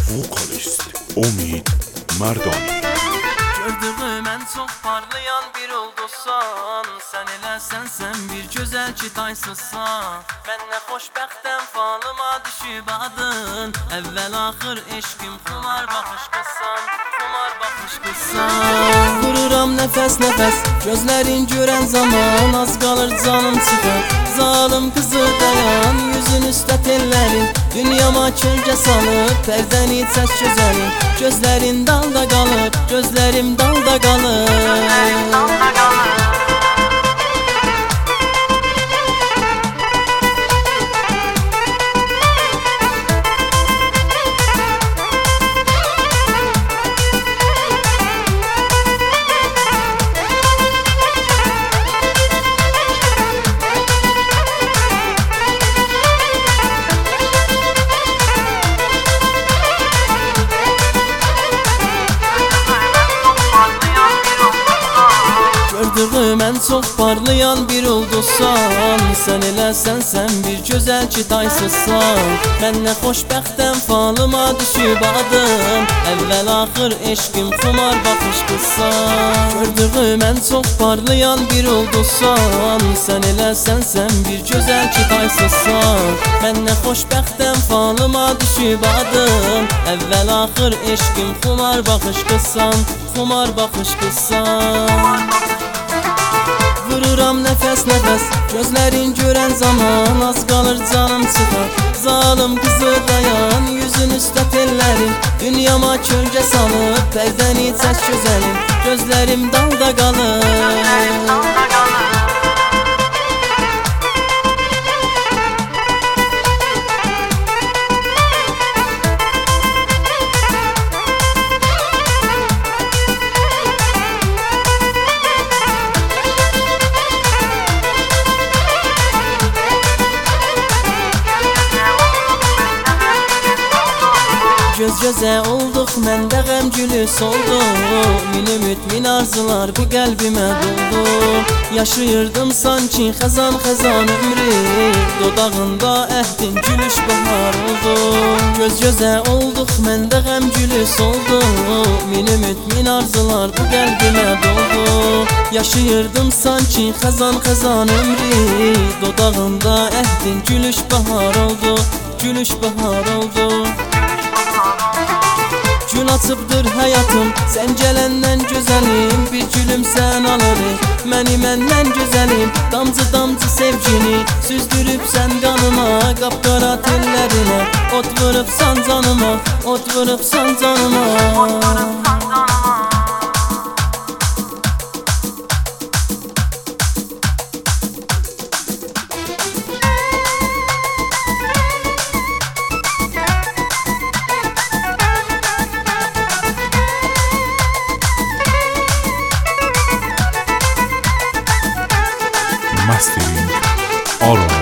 Vokalist Omid Merdani. Gördüğüm en çok parlayan bir oldusan, sen eləsən bir gözəl ki taysızsan. Mən nə xoşbəxtəm falıma düşüb adın, əvvəl axır eşqim xumar baxış qızsan, xumar baxış qızsan. Vururam nəfəs nəfəs, gözlərin görən zaman az qalır canım çıxır. Zalım qızı dayan, yüzün üstə tellərin, dünyama kölgə salıb, pərdəni çək gözəlin. Gözlərin dalda qalıb, gözlərim dalda qalıb. Gördüğüm en çok parlayan bir oldusan, sen eləsən bir gözəl ki taysızsan. Mən nə xoşbəxtəm falıma düşüb adım, əvvəl axır eşqim xumar baxış qızsan. Gördüğüm en çok parlayan bir oldusan, sen eləsən bir gözəl ki taysızsan. Mən nə xoşbəxtəm falıma düşüb adım, əvvəl axır eşqim xumar baxış qızsan, xumar baxış qızsan. Vururam nəfəs nəfəs, gözlərin görən zaman az qalır canım çıxar. Zalım qızı dayan, yüzün üstə tellərin, dünyama kölgə salıb, pərdəni çək gözəlin. Gözlərim dalda qalır. Göz-gözə olduq, məndə qəm gülüs oldu. Min ümid, min arzular bu qəlbimə doldu. Yaşayırdım sanki xəzan-xəzan ömrü, dodağında əhdin gülüş bahar oldu. Göz-gözə olduq, məndə qəm gülüs oldu. Min ümid, min arzular bu qəlbimə doldu. Yaşayırdım sanki xəzan-xəzan ömrü, dodağında əhdin gülüş bahar oldu, gülüş bahar oldu. Gül açıbdır həyatım, sən gələndən gözəlim. Bir gülüm sən alırıq, məni məndən gözəlim. Damcı damcı sevgini süzdürübsən qanıma, qapqara tellərinə ot vurubsan canıma, ot vurubsan canıma. Mastering Oro.